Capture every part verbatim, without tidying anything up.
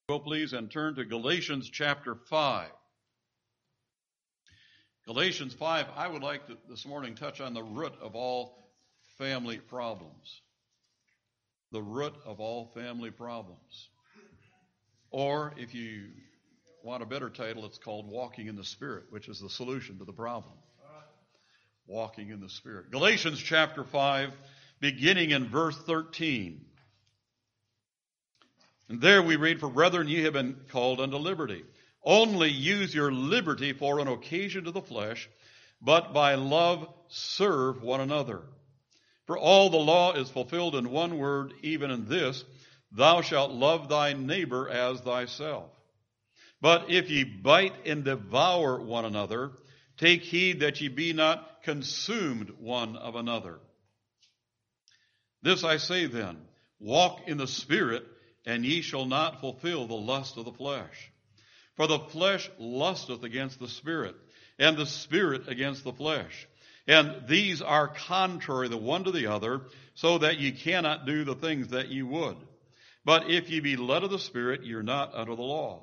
Go please and turn to Galatians chapter five. Galatians five, I would like to this morning touch on the root of all family problems. The root of all family problems. Or if you want a better title, it's called Walking in the Spirit, which is the solution to the problem. Walking in the Spirit. Galatians chapter five, beginning in verse thirteen. And there we read, "For brethren, ye have been called unto liberty. Only use your liberty for an occasion to the flesh, but by love serve one another. For all the law is fulfilled in one word, even in this, thou shalt love thy neighbor as thyself. But if ye bite and devour one another, take heed that ye be not consumed one of another. This I say then, walk in the Spirit, and ye shall not fulfill the lust of the flesh. For the flesh lusteth against the Spirit, and the Spirit against the flesh. And these are contrary the one to the other, so that ye cannot do the things that ye would. But if ye be led of the Spirit, ye are not under the law.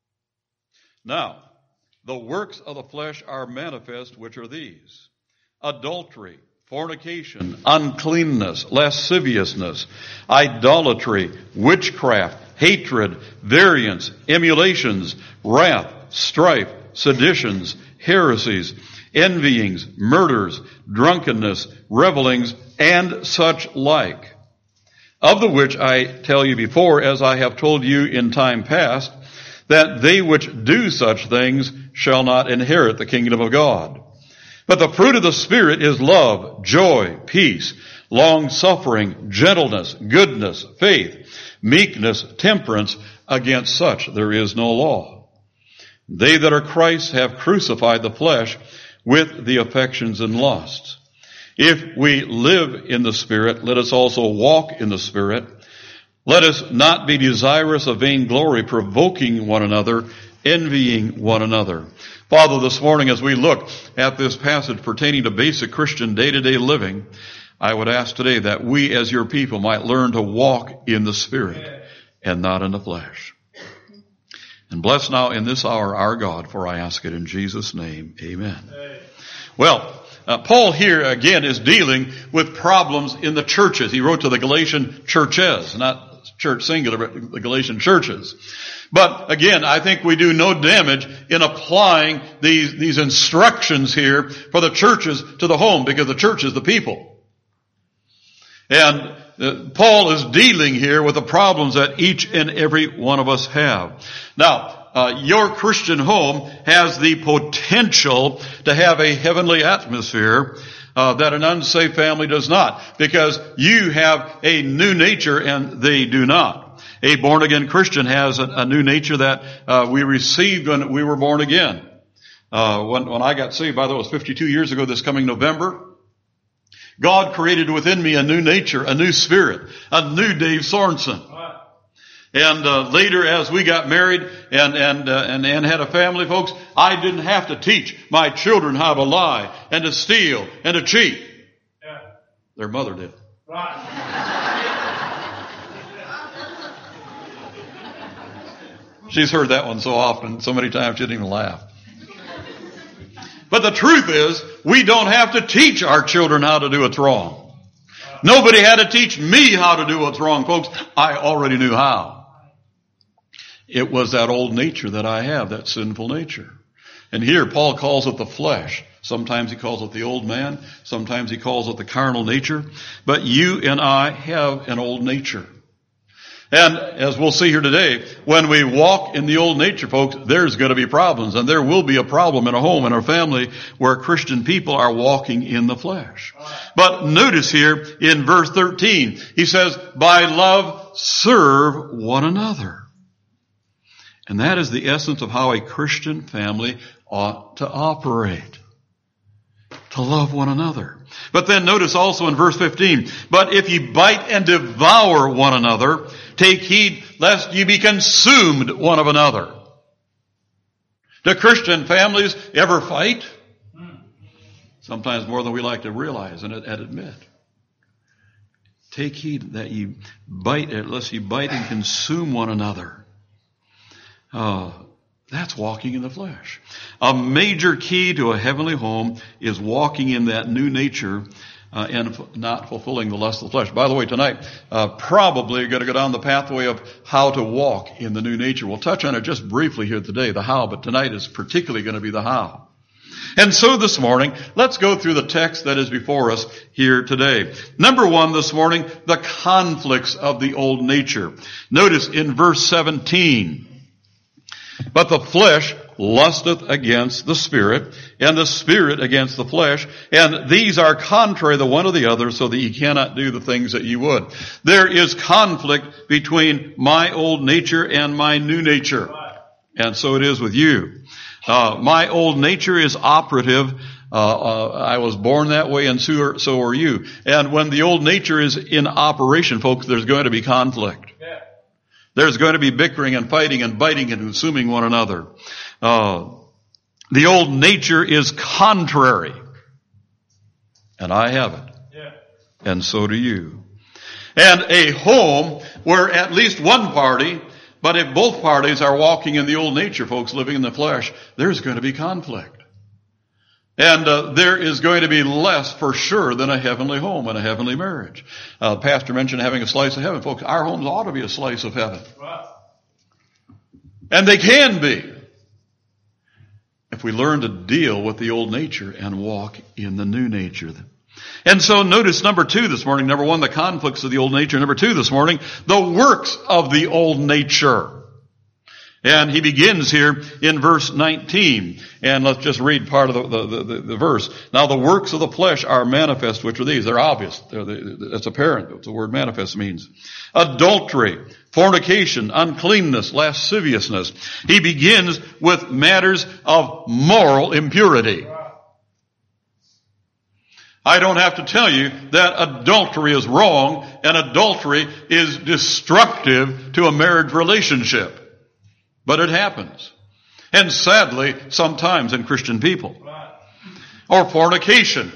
Now, the works of the flesh are manifest, which are these: adultery, fornication, uncleanness, lasciviousness, idolatry, witchcraft, hatred, variance, emulations, wrath, strife, seditions, heresies, envyings, murders, drunkenness, revelings, and such like. Of the which I tell you before, as I have told you in time past, that they which do such things shall not inherit the kingdom of God. But the fruit of the Spirit is love, joy, peace, long-suffering, gentleness, goodness, faith, meekness, temperance. Against such there is no law. They that are Christ's have crucified the flesh with the affections and lusts. If we live in the Spirit, let us also walk in the Spirit. Let us not be desirous of vainglory, provoking one another, envying one another." Father, this morning as we look at this passage pertaining to basic Christian day-to-day living, I would ask today that we as your people might learn to walk in the Spirit and not in the flesh. And bless now in this hour our God, for I ask it in Jesus' name. Amen. Well, uh, Paul here again is dealing with problems in the churches. He wrote to the Galatian churches, not church singular, but the Galatian churches. But again, I think we do no damage in applying these, these instructions here for the churches to the home, because the church is the people. And uh, Paul is dealing here with the problems that each and every one of us have. Now, uh, your Christian home has the potential to have a heavenly atmosphere Uh, that an unsaved family does not, because you have a new nature and they do not. A born-again Christian has a, a new nature that uh, we received when we were born again. Uh, when, when I got saved, by the way, it was fifty-two years ago this coming November, God created within me a new nature, a new spirit, a new Dave Sorensen. And uh, later, as we got married and and, uh, and and had a family, folks, I didn't have to teach my children how to lie and to steal and to cheat. Yeah. Their mother did. Right. She's heard that one so often, so many times, she didn't even laugh. But the truth is, we don't have to teach our children how to do what's wrong. Nobody had to teach me how to do what's wrong, folks. I already knew how. It was that old nature that I have, that sinful nature. And here Paul calls it the flesh. Sometimes he calls it the old man. Sometimes he calls it the carnal nature. But you and I have an old nature. And as we'll see here today, when we walk in the old nature, folks, there's going to be problems. And there will be a problem in a home, in a family, where Christian people are walking in the flesh. But notice here in verse thirteen, he says, by love serve one another. And that is the essence of how a Christian family ought to operate. To love one another. But then notice also in verse fifteen, but if ye bite and devour one another, take heed lest ye be consumed one of another. Do Christian families ever fight? Sometimes more than we like to realize and admit. Take heed that ye bite, lest ye bite and consume one another. Uh, that's walking in the flesh. A major key to a heavenly home is walking in that new nature uh, and f- not fulfilling the lust of the flesh. By the way, tonight, uh, probably you're going to go down the pathway of how to walk in the new nature. We'll touch on it just briefly here today, the how, but tonight is particularly going to be the how. And so this morning, let's go through the text that is before us here today. Number one this morning, the conflicts of the old nature. Notice in verse seventeen, but the flesh lusteth against the Spirit, and the Spirit against the flesh, and these are contrary the one to the other, so that ye cannot do the things that ye would. There is conflict between my old nature and my new nature. And so it is with you. Uh, my old nature is operative. Uh, uh, I was born that way, and so are, so are you. And when the old nature is in operation, folks, there's going to be conflict. Yeah. There's going to be bickering and fighting and biting and consuming one another. Uh, the old nature is contrary. And I have it. Yeah. And so do you. And a home where at least one party, but if both parties are walking in the old nature, folks, living in the flesh, there's going to be conflict. And uh, there is going to be less for sure than a heavenly home and a heavenly marriage. Uh, the pastor mentioned having a slice of heaven. Folks, our homes ought to be a slice of heaven. Right. And they can be if we learn to deal with the old nature and walk in the new nature. And so notice number two this morning. Number one, the conflicts of the old nature. Number two this morning, the works of the old nature. And he begins here in verse nineteen. And let's just read part of the, the, the, the verse. Now the works of the flesh are manifest, which are these. They're obvious. They're, they, it's apparent what the word manifest means. Adultery, fornication, uncleanness, lasciviousness. He begins with matters of moral impurity. I don't have to tell you that adultery is wrong, and adultery is destructive to a marriage relationship. But it happens. And sadly, sometimes in Christian people. Or fornication.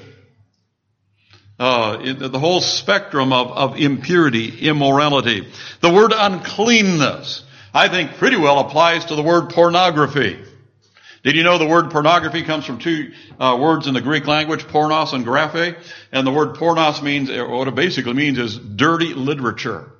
Uh, the whole spectrum of, of impurity, immorality. The word uncleanness, I think pretty well applies to the word pornography. Did you know the word pornography comes from two uh, words in the Greek language, pornos and graphe? And the word pornos means, or what it basically means is dirty literature.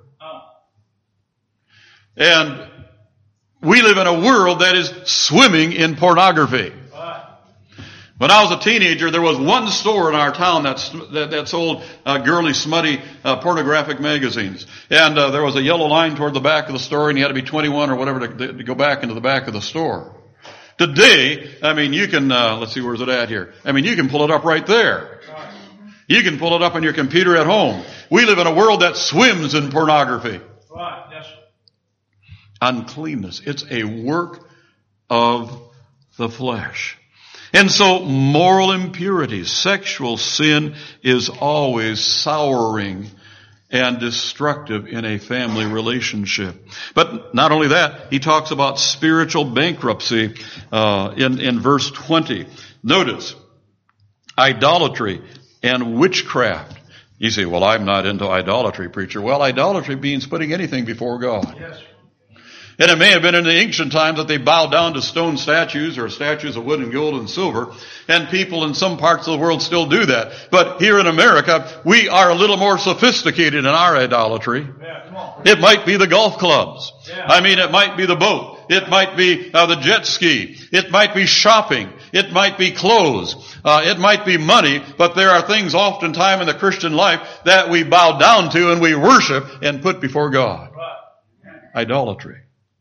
And we live in a world that is swimming in pornography. When I was a teenager, there was one store in our town that's, that, that sold uh, girly, smutty, uh, pornographic magazines. And uh, there was a yellow line toward the back of the store, and you had to be twenty-one or whatever to, to go back into the back of the store. Today, I mean, you can, uh, let's see, where's it at here? I mean, you can pull it up right there. You can pull it up on your computer at home. We live in a world that swims in pornography. Right, yes. Uncleanness. It's a work of the flesh. And so moral impurity, sexual sin is always souring and destructive in a family relationship. But not only that, he talks about spiritual bankruptcy uh, in, in verse twenty. Notice, idolatry and witchcraft. You say, well, I'm not into idolatry, preacher. Well, idolatry means putting anything before God. Yes. And it may have been in the ancient times that they bowed down to stone statues or statues of wood and gold and silver. And people in some parts of the world still do that. But here in America, we are a little more sophisticated in our idolatry. Yeah, come on. It might be the golf clubs. Yeah. I mean, it might be the boat. It might be uh, the jet ski. It might be shopping. It might be clothes. Uh, it might be money. But there are things oftentimes in the Christian life that we bow down to and we worship and put before God. Right. Idolatry.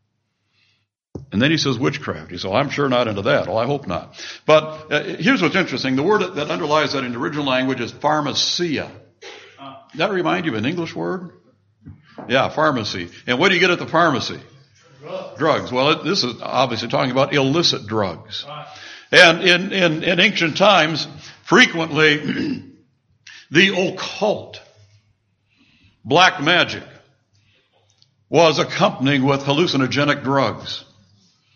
And then he says witchcraft. He says, well, I'm sure not into that. Well, I hope not. But uh, here's what's interesting. The word that underlies that in the original language is pharmacia. Does that remind you of an English word? Yeah, pharmacy. And what do you get at the pharmacy? Drugs. Drugs. Well, it, this is obviously talking about illicit drugs. And in, in, in ancient times, frequently the occult, black magic, was accompanying with hallucinogenic drugs.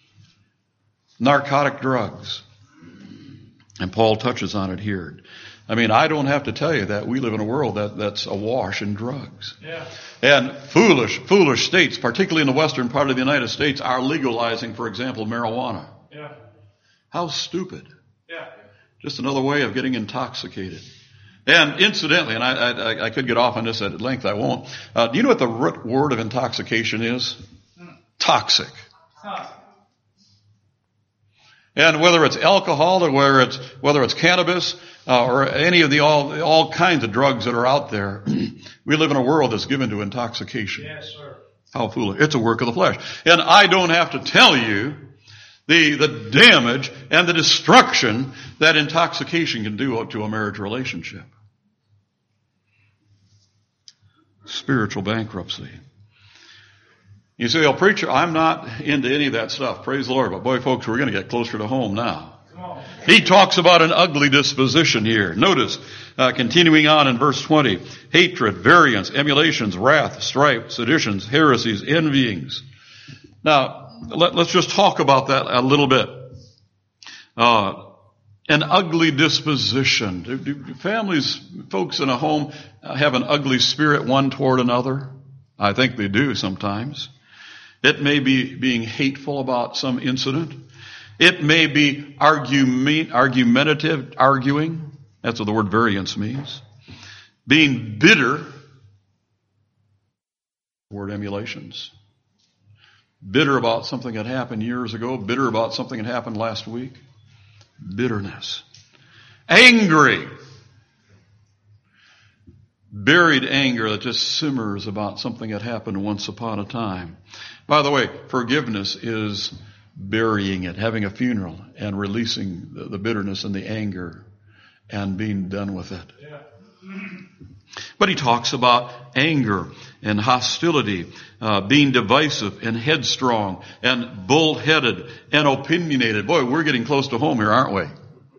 Narcotic drugs. And Paul touches on it here. I mean, I don't have to tell you that we live in a world that, that's awash in drugs. Yeah. And foolish, foolish states, particularly in the western part of the United States, are legalizing, for example, marijuana. Yeah. How stupid. Yeah. Just another way of getting intoxicated. And incidentally, and I, I, I could get off on this at length, I won't. Uh, do you know what the root word of intoxication is? Toxic. Huh. And whether it's alcohol or whether it's whether it's cannabis uh, or any of the all all kinds of drugs that are out there, we live in a world that's given to intoxication. Yes, sir. How foolish! It's a work of the flesh, and I don't have to tell you the the damage and the destruction that intoxication can do to a marriage relationship. Spiritual bankruptcy. You say, "Oh, preacher, I'm not into any of that stuff." Praise the Lord. But boy, folks, we're going to get closer to home now. Come on. He talks about an ugly disposition here. Notice, uh, continuing on in verse twenty, hatred, variance, emulations, wrath, strife, seditions, heresies, envyings. Now, let, let's just talk about that a little bit. Uh, an ugly disposition. Do, do families, folks in a home, uh, have an ugly spirit one toward another? I think they do sometimes. It may be being hateful about some incident. It may be argument, argumentative, arguing. That's what the word variance means. Being bitter. Word emulations. Bitter about something that happened years ago. Bitter about something that happened last week. Bitterness. Angry. Buried anger that just simmers about something that happened once upon a time. By the way, forgiveness is burying it, having a funeral and releasing the, the bitterness and the anger and being done with it. Yeah. But he talks about anger and hostility, uh, being divisive and headstrong and bull-headed and opinionated. Boy, we're getting close to home here, aren't we?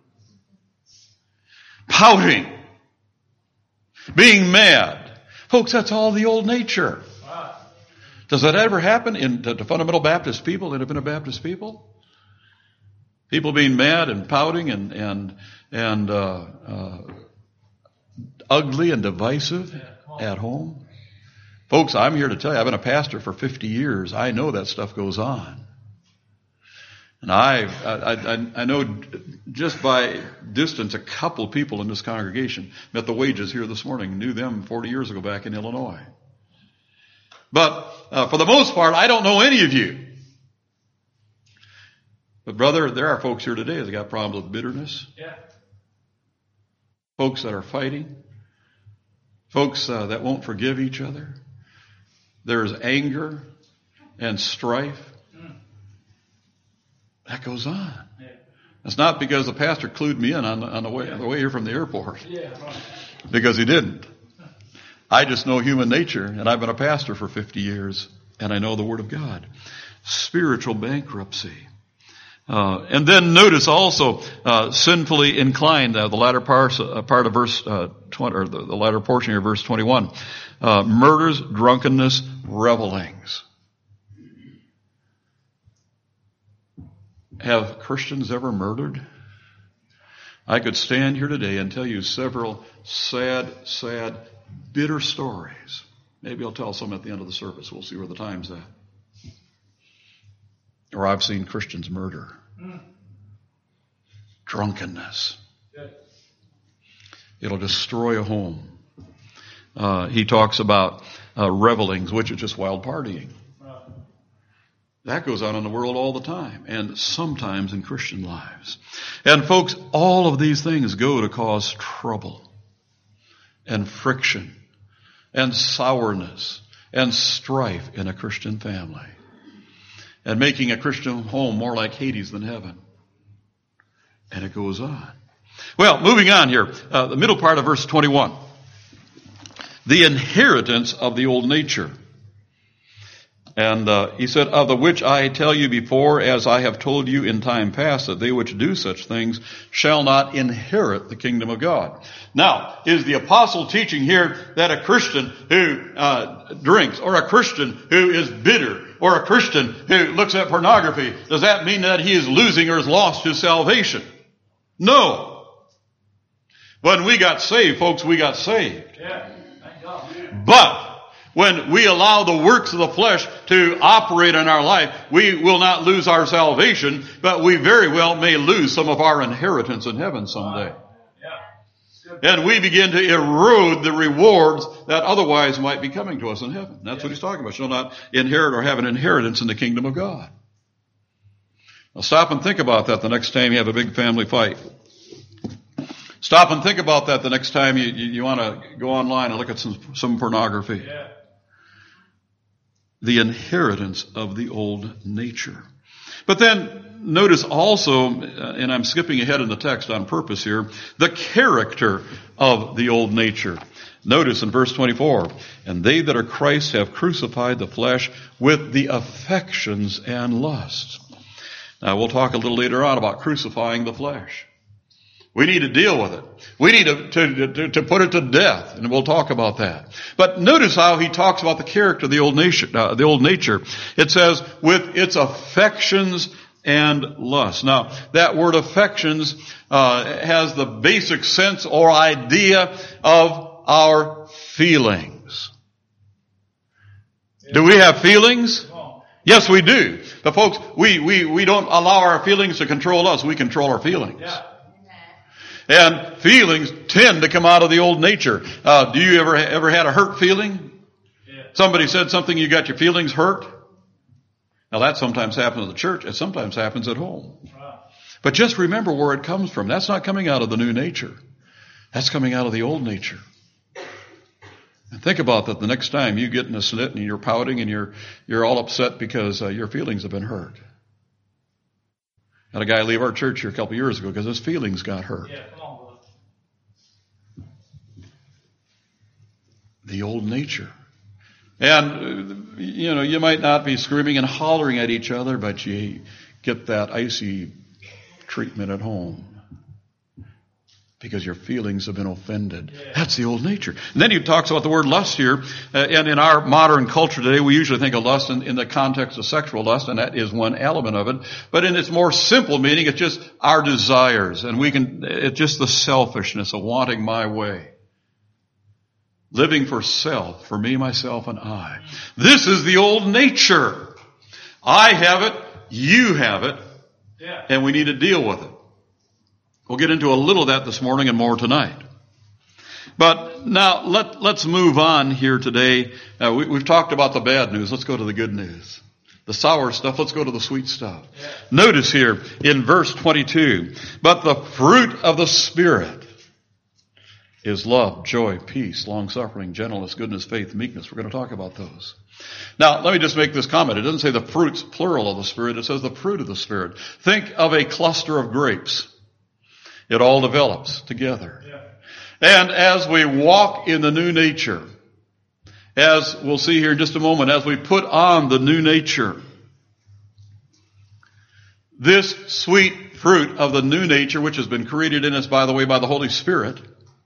Pouting. Being mad. Folks, that's all the old nature. Wow. Does that ever happen in to, to fundamental Baptist people, that have been a Baptist people? People being mad and pouting and and and uh, uh, ugly and divisive at home. Folks, I'm here to tell you, I've been a pastor for fifty years. I know that stuff goes on. And I, I, I, I know just by distance a couple of people in this congregation. Met the Wages here this morning. Knew them forty years ago back in Illinois. But uh, for the most part, I don't know any of you. But brother, there are folks here today that got problems with bitterness. Yeah. Folks that are fighting. Folks uh, that won't forgive each other. There's anger and strife. That goes on. Yeah. It's not because the pastor clued me in on the, on the way, the way here from the airport. Yeah. Right. Because he didn't. I just know human nature, and I've been a pastor for fifty years, and I know the Word of God. Spiritual bankruptcy. Uh, and then notice also, uh, sinfully inclined, uh, the latter part, uh, part of verse, uh, twenty, or the, the latter portion of verse twenty-one. Uh, murders, drunkenness, revelings. Have Christians ever murdered? I could stand here today and tell you several sad, sad, bitter stories. Maybe I'll tell some at the end of the service. We'll see where the time's at. Or I've seen Christians murder. Mm. Drunkenness. Good. It'll destroy a home. Uh, he talks about uh, revelings, which is just wild partying. That goes on in the world all the time, and sometimes in Christian lives. And folks, all of these things go to cause trouble and friction and sourness and strife in a Christian family, and making a Christian home more like Hades than heaven. And it goes on. Well, moving on here, uh, the middle part of verse twenty-one. The inheritance of the old nature. And uh, he said, of the which I tell you before, as I have told you in time past, that they which do such things shall not inherit the kingdom of God. Now, is the apostle teaching here that a Christian who uh, drinks, or a Christian who is bitter, or a Christian who looks at pornography, does that mean that he is losing or has lost his salvation? No. When we got saved, folks, we got saved. Yeah. Thank God. But when we allow the works of the flesh to operate in our life, we will not lose our salvation, but we very well may lose some of our inheritance in heaven someday. And we begin to erode the rewards that otherwise might be coming to us in heaven. That's what he's talking about. Shall not inherit or have an inheritance in the kingdom of God. Now stop and think about that the next time you have a big family fight. Stop and think about that the next time you, you, you want to go online and look at some, some pornography. Yeah. The inheritance of the old nature. But then notice also, and I'm skipping ahead in the text on purpose here, the character of the old nature. Notice in verse twenty-four, and they that are Christ have crucified the flesh with the affections and lusts. Now we'll talk a little later on about crucifying the flesh. We need to deal with it. We need to, to, to, to put it to death, and we'll talk about that. But notice how he talks about the character of the old nature. Uh, the old nature. It says, with its affections and lusts. Now, that word affections uh, has the basic sense or idea of our feelings. Do we have feelings? Yes, we do. But folks, we, we, we don't allow our feelings to control us. We control our feelings. Yeah. And feelings tend to come out of the old nature. Uh, do you ever ever had a hurt feeling? Yeah. Somebody said something, you got your feelings hurt? Now that sometimes happens at the church. It sometimes happens at home. Wow. But just remember where it comes from. That's not coming out of the new nature. That's coming out of the old nature. And think about that the next time you get in a snit and you're pouting and you're you're all upset because uh, your feelings have been hurt. Had a guy leave our church here a couple of years ago because his feelings got hurt. Yeah, come on, brother. The old nature. And, you know, you might not be screaming and hollering at each other, but you get that icy treatment at home because your feelings have been offended. Yeah. That's the old nature. And then he talks about the word lust here. Uh, and in our modern culture today, we usually think of lust in, in the context of sexual lust, and that is one element of it. But in its more simple meaning, it's just our desires. And we can, it's just the selfishness of wanting my way. Living for self, for me, myself, and I. This is the old nature. I have it, you have it, Yeah. and we need to deal with it. We'll get into a little of that this morning and more tonight. But now let, let's move on here today. Uh, we, we've talked about the bad news. Let's go to the good news. The sour stuff, let's go to the sweet stuff. Yeah. Notice here in verse twenty-two, but the fruit of the Spirit is love, joy, peace, long-suffering, gentleness, goodness, faith, meekness. We're going to talk about those. Now, let me just make this comment. It doesn't say the fruits, plural, of the Spirit. It says the fruit of the Spirit. Think of a cluster of grapes. It all develops together. Yeah. And as we walk in the new nature, as we'll see here in just a moment, as we put on the new nature, this sweet fruit of the new nature, which has been created in us, by the way, by the Holy Spirit,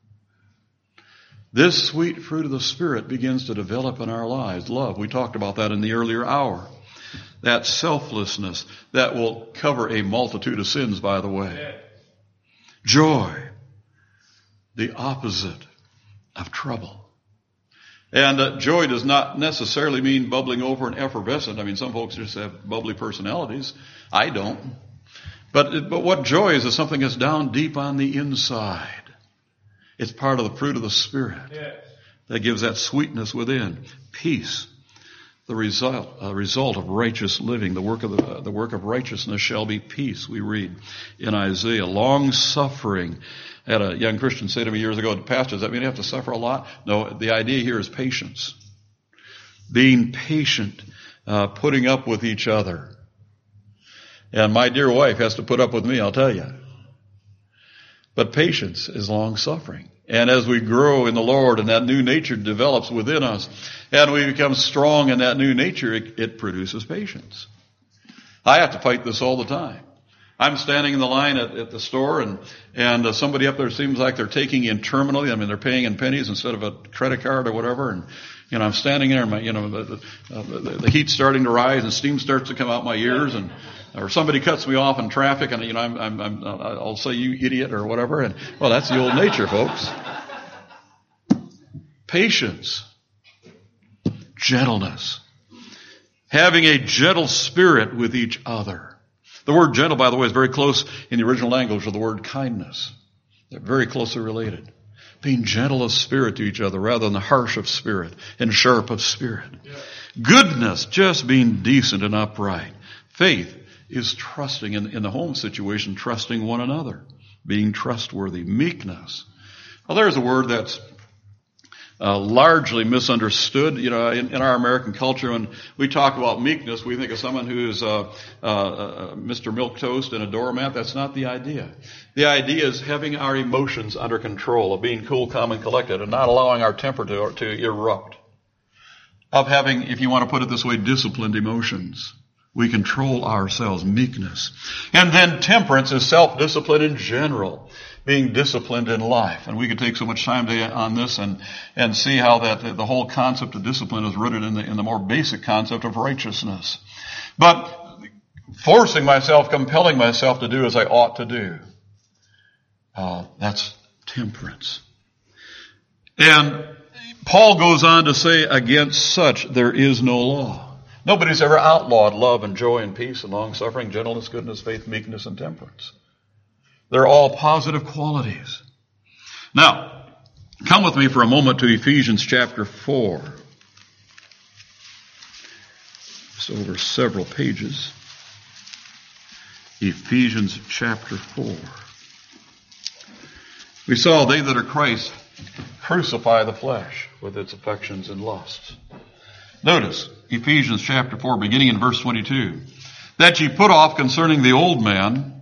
this sweet fruit of the Spirit begins to develop in our lives. Love, we talked about that in the earlier hour. That selflessness that will cover a multitude of sins, by the way. Yeah. Joy, the opposite of trouble. And uh, joy does not necessarily mean bubbling over and effervescent. I mean, some folks just have bubbly personalities. I don't. But, but what joy is is something that's down deep on the inside. It's part of the fruit of the Spirit Yeah. that gives that sweetness within. Peace, the result, uh, result of righteous living. The work of the, uh, the work of righteousness shall be peace, we read in Isaiah. Long suffering. I had a young Christian say to me years ago, Pastor, does that mean you have to suffer a lot? No, the idea here is patience. Being patient, uh, putting up with each other. And my dear wife has to put up with me, I'll tell you. But patience is long suffering. And as we grow in the Lord and that new nature develops within us and we become strong in that new nature, it, it produces patience. I have to fight this all the time. I'm standing in the line at, at the store and, and uh, somebody up there seems like they're taking in terminally. I mean, they're paying in pennies instead of a credit card or whatever. And, you know, I'm standing there and my, you know, the, the, uh, the, the heat's starting to rise and steam starts to come out my ears and, or somebody cuts me off in traffic, and you know, I'm, I'm, I'm, I'll say you idiot or whatever, and well, that's the old nature, folks. Patience, gentleness, having a gentle spirit with each other. The word gentle, by the way, is very close in the original language to the word kindness. They're very closely related. Being gentle of spirit to each other rather than harsh of spirit and sharp of spirit. Yeah. Goodness, just being decent and upright. Faith is trusting in, in the home situation, trusting one another, being trustworthy. Meekness. Well, there's a word that's uh, largely misunderstood. You know, in, in our American culture, when we talk about meekness, we think of someone who is uh, uh, uh, Mister Milquetoast and a doormat. That's not the idea. The idea is having our emotions under control, of being cool, calm, and collected, and not allowing our temper to, to erupt. Of having, if you want to put it this way, disciplined emotions. We control ourselves, meekness. And then temperance is self-discipline in general, being disciplined in life. And we could take so much time today on this and, and see how that the whole concept of discipline is rooted in the, in the more basic concept of righteousness. But forcing myself, compelling myself to do as I ought to do, uh, that's temperance. And Paul goes on to say, against such there is no law. Nobody's ever outlawed love and joy and peace and long-suffering, gentleness, goodness, faith, meekness, and temperance. They're all positive qualities. Now, come with me for a moment to Ephesians chapter four. It's over several pages. Ephesians chapter four. We saw they that are Christ crucify the flesh with its affections and lusts. Notice, Ephesians chapter four, beginning in verse twenty-two. That ye put off concerning the old man,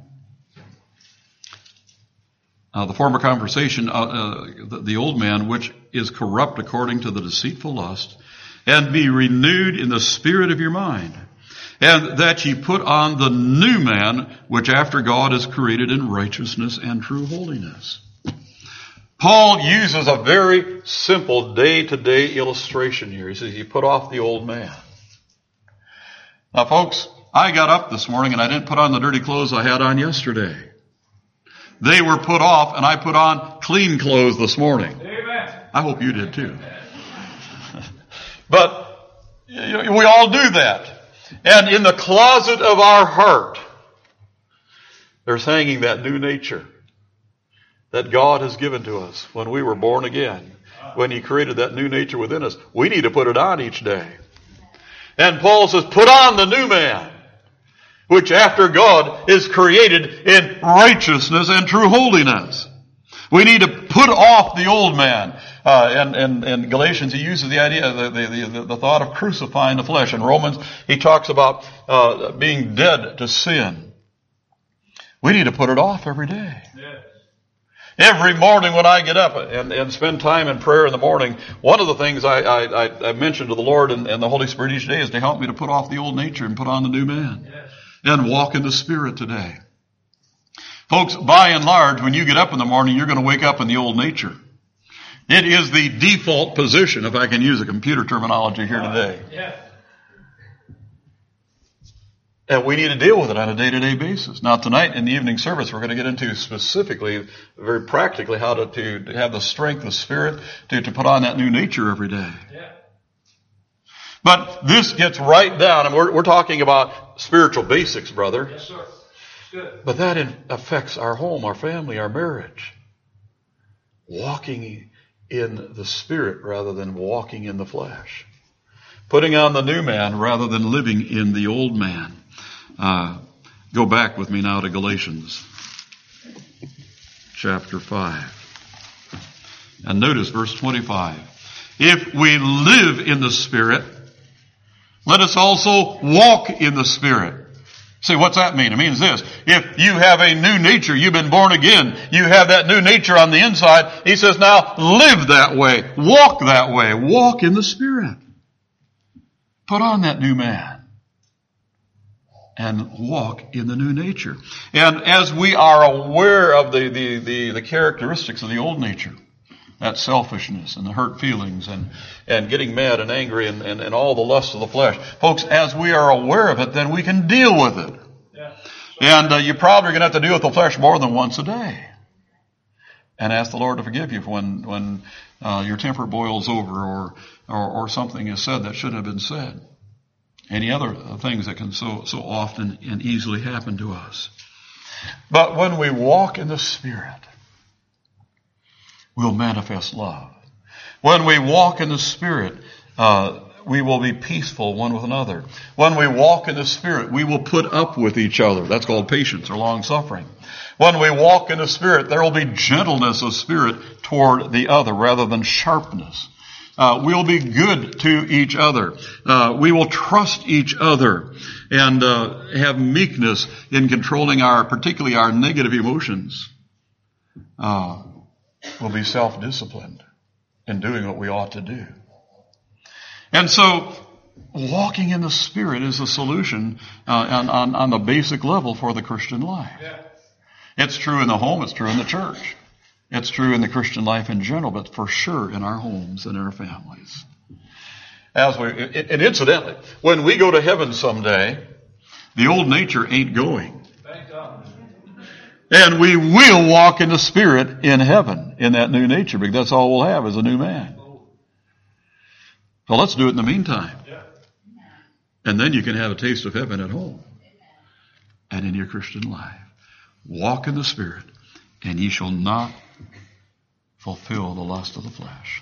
uh, the former conversation, uh, uh, the, the old man, which is corrupt according to the deceitful lust, and be renewed in the spirit of your mind. And that ye put on the new man, which after God is created in righteousness and true holiness. Paul uses a very simple day-to-day illustration here. He says, you put off the old man. Now, folks, I got up this morning and I didn't put on the dirty clothes I had on yesterday. They were put off and I put on clean clothes this morning. Amen. I hope you did too. But we all do that. And in the closet of our heart, there's hanging that new nature that God has given to us when we were born again, when He created that new nature within us. We need to put it on each day. And Paul says, put on the new man, which after God is created in righteousness and true holiness. We need to put off the old man. Uh, and, and, and Galatians, he uses the idea, the, the, the, the thought of crucifying the flesh. In Romans, he talks about uh, being dead to sin. We need to put it off every day. Yes. Every morning when I get up and, and spend time in prayer in the morning, one of the things I, I, I mention to the Lord and, and the Holy Spirit each day is to help me to put off the old nature and put on the new man. Yes. And walk in the Spirit today. Folks, by and large, when you get up in the morning, you're going to wake up in the old nature. It is the default position, if I can use a computer terminology here today. Yes. And we need to deal with it on a day-to-day basis. Now, tonight in the evening service, we're going to get into specifically, very practically, how to, to, to have the strength of spirit to, to put on that new nature every day. Yeah. But this gets right down, and we're, we're talking about spiritual basics, brother. Yes, sir. Good. But that in, affects our home, our family, our marriage. Walking in the Spirit rather than walking in the flesh. Putting on the new man rather than living in the old man. Uh, go back with me now to Galatians chapter five. And notice verse twenty-five. If we live in the Spirit, let us also walk in the Spirit. See, what's that mean? It means this. If you have a new nature, you've been born again, you have that new nature on the inside, he says now live that way, walk that way, walk in the Spirit. Put on that new man and walk in the new nature. And as we are aware of the, the, the, the characteristics of the old nature, that selfishness and the hurt feelings and, and getting mad and angry and, and, and all the lusts of the flesh. Folks, as we are aware of it, then we can deal with it. Yeah. And uh, you're probably going to have to deal with the flesh more than once a day. And ask the Lord to forgive you when when uh, your temper boils over or, or or something is said that shouldn't have been said. Any other things that can so so often and easily happen to us. But when we walk in the Spirit, we'll manifest love. When we walk in the Spirit, uh, we will be peaceful one with another. When we walk in the Spirit, we will put up with each other. That's called patience or long suffering. When we walk in the Spirit, there will be gentleness of spirit toward the other rather than sharpness. Uh, we'll be good to each other. Uh, we will trust each other and uh, have meekness in controlling our, particularly our negative emotions. Uh, we'll be self-disciplined in doing what we ought to do. And so, walking in the Spirit is a solution uh, on, on, on the basic level for the Christian life. Yeah. It's true in the home, it's true in the church. It's true in the Christian life in general, but for sure in our homes and our families. As we, and incidentally, when we go to heaven someday, the old nature ain't going. Thank God. And we will walk in the Spirit in heaven, in that new nature, because that's all we'll have is a new man. So let's do it in the meantime. Yeah. And then you can have a taste of heaven at home and in your Christian life. Walk in the Spirit, and ye shall not fulfill the lust of the flesh.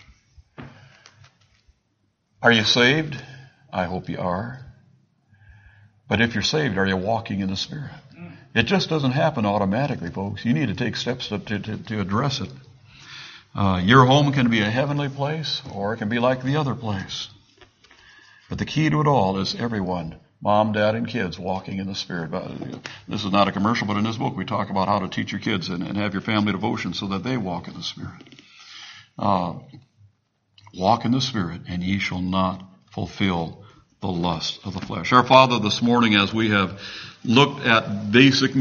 Are you saved? I hope you are. But if you're saved, are you walking in the Spirit? It just doesn't happen automatically, folks. You need to take steps to, to, to address it. Uh, your home can be a heavenly place, or it can be like the other place. But the key to it all is everyone, mom, dad, and kids, walking in the Spirit. This is not a commercial, but in this book we talk about how to teach your kids and, and have your family devotion so that they walk in the Spirit. Uh, walk in the Spirit, and ye shall not fulfill the lust of the flesh. Our Father, this morning, as we have looked at basic